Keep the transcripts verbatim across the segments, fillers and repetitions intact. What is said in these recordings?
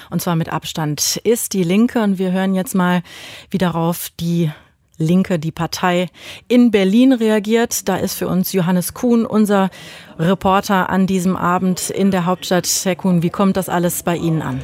und zwar mit Abstand, ist die Linke. Und wir hören jetzt mal, wie darauf die Linke, die Partei in Berlin reagiert. Da ist für uns Johannes Kuhn, unser Reporter an diesem Abend in der Hauptstadt. Herr Kuhn, wie kommt das alles bei Ihnen an?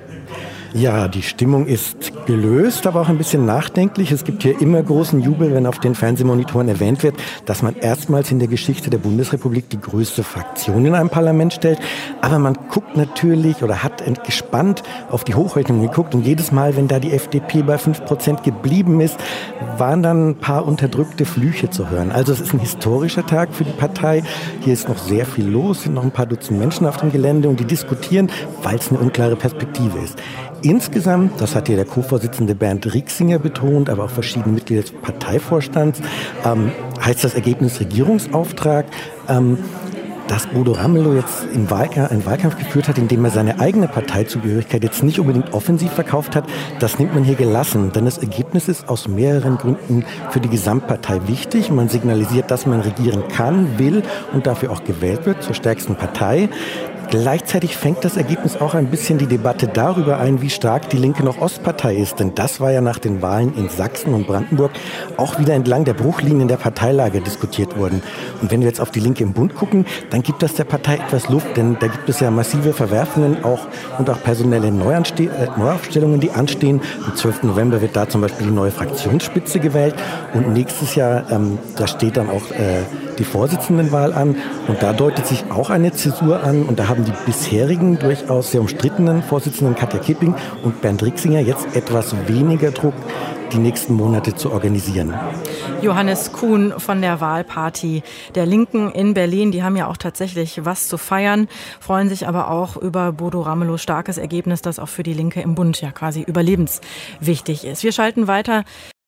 Ja, die Stimmung ist gelöst, aber auch ein bisschen nachdenklich. Es gibt hier immer großen Jubel, wenn auf den Fernsehmonitoren erwähnt wird, dass man erstmals in der Geschichte der Bundesrepublik die größte Fraktion in einem Parlament stellt. Aber man guckt natürlich oder hat gespannt auf die Hochrechnung geguckt. Und jedes Mal, wenn da die F D P bei fünf Prozent geblieben ist, waren dann ein paar unterdrückte Flüche zu hören. Also es ist ein historischer Tag für die Partei. Hier ist noch sehr viel los, sind noch ein paar Dutzend Menschen auf dem Gelände und die diskutieren, weil es eine unklare Perspektive ist. Insgesamt, das hat hier der Co-Vorsitzende Bernd Rixinger betont, aber auch verschiedene Mitglieder des Parteivorstands, ähm, heißt das Ergebnis Regierungsauftrag, ähm, dass Bodo Ramelow jetzt im Wahlkampf, einen Wahlkampf geführt hat, in dem er seine eigene Parteizugehörigkeit jetzt nicht unbedingt offensiv verkauft hat, das nimmt man hier gelassen. Denn das Ergebnis ist aus mehreren Gründen für die Gesamtpartei wichtig. Man signalisiert, dass man regieren kann, will und dafür auch gewählt wird zur stärksten Partei. Gleichzeitig fängt das Ergebnis auch ein bisschen die Debatte darüber ein, wie stark die Linke noch Ostpartei ist. Denn das war ja nach den Wahlen in Sachsen und Brandenburg auch wieder entlang der Bruchlinien der Parteilage diskutiert worden. Und wenn wir jetzt auf die Linke im Bund gucken, dann gibt das der Partei etwas Luft. Denn da gibt es ja massive Verwerfungen auch und auch personelle Neuanste- äh, Neuaufstellungen, die anstehen. Am zwölften November wird da zum Beispiel die neue Fraktionsspitze gewählt. Und nächstes Jahr, ähm, da steht dann auch äh, die Vorsitzendenwahl an. Und da deutet sich auch eine Zäsur an. Und da haben die bisherigen, durchaus sehr umstrittenen Vorsitzenden Katja Kipping und Bernd Rixinger jetzt etwas weniger Druck, die nächsten Monate zu organisieren. Johannes Kuhn von der Wahlparty der Linken in Berlin. Die haben ja auch tatsächlich was zu feiern, freuen sich aber auch über Bodo Ramelows starkes Ergebnis, das auch für die Linke im Bund ja quasi überlebenswichtig ist. Wir schalten weiter